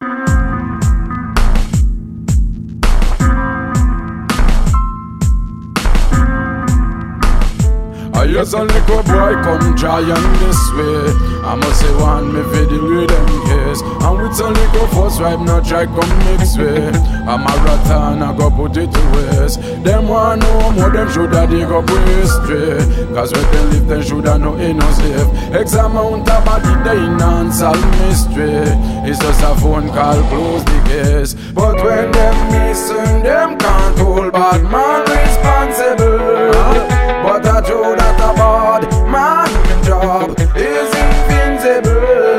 I hear some little boy come try and this way. I must say one me for the rhythm case. And with some little force vibe not try come mix way. A marathon I go put it to waste. Them want know more them shoulda dig up history. Cause when they live them shoulda know ain't no safe. X amount of body they in unsolved mystery. It's just a phone call close the case. But when them missing them can't hold bad man responsible. But I told that a bad man job is invincible.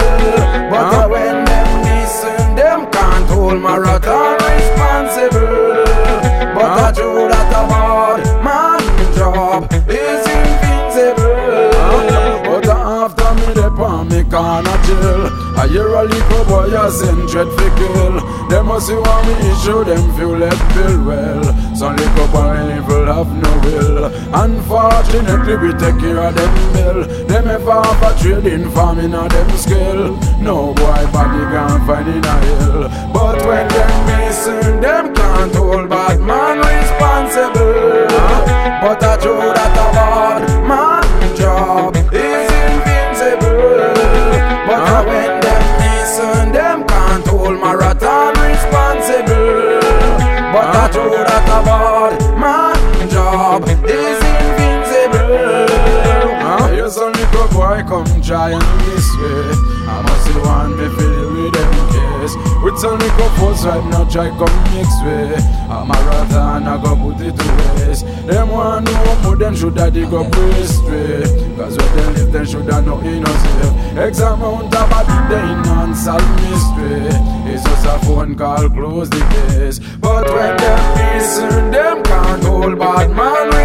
But when them missing them can't hold marathon responsible. But I told that a bad man job is invincible. But after me they palm me corner chill. I hear a little boy a send dread fi kill. They must see want me issue them feel let feel well. Some little boy evil have no will. Unfortunately we take care of them bill. Them ever have a trading farming of them skill. No boy body can find in a hill. But when them missing them can't hold bad man responsible. But I told that a bad man job is invincible. But when them missing them can't hold marathon responsible. But I told that a bad man job is invincible. Here's some little boy come try and this way. I must see one me feel the rhythm case. With some little force right now try come mix way. A marathon I go put it to waste. Them want know more them shoulda dig up history. Cause when they live them shoulda know innocent. X amount of body they in unsolved mystery. It's just a phone call close the case. But when them missing them can't hold bad man